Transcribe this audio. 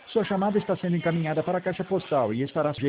Sua chamada está sendo encaminhada para a caixa postal e estará